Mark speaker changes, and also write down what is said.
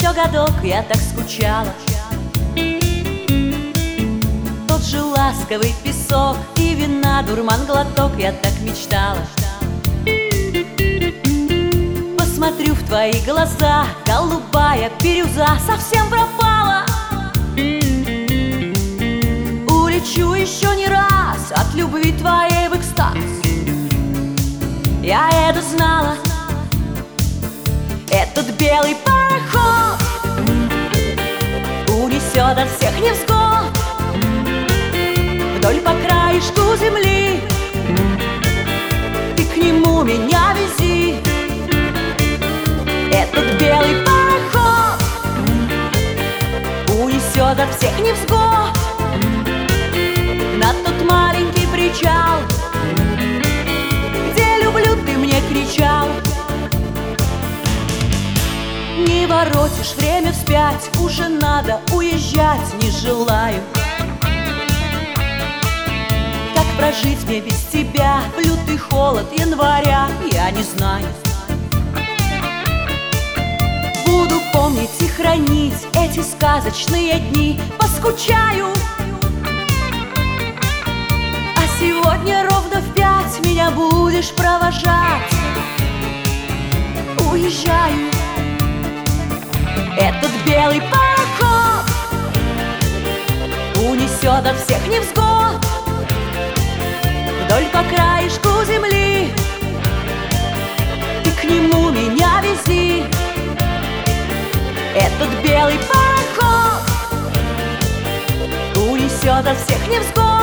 Speaker 1: еще годок, я так скучала. Тот же ласковый песок и вина, дурман глоток, я так мечтала. Посмотрю в твои глаза, голубая бирюза совсем пропала. Улечу еще не раз от любви твоей в экстаз. Я это знала. Этот белый пароход унесет от всех невзгод вдоль по краешку земли. Ты к нему меня вези. Этот белый пароход унесет от всех невзгод на тот маленький причал, где люблю ты мне кричал. Не воротишь время вспять, уже надо уезжать, не желаю. Как прожить мне без тебя в лютый холод января, я не знаю. Буду помнить и хранить эти сказочные дни, поскучаю. А сегодня ровно в 5 меня будешь провожать. Уезжаю. Этот белый пароход унесет от всех невзгод вдоль по краешку земли. Ты к нему меня вези. Этот белый пароход унесет от всех невзгод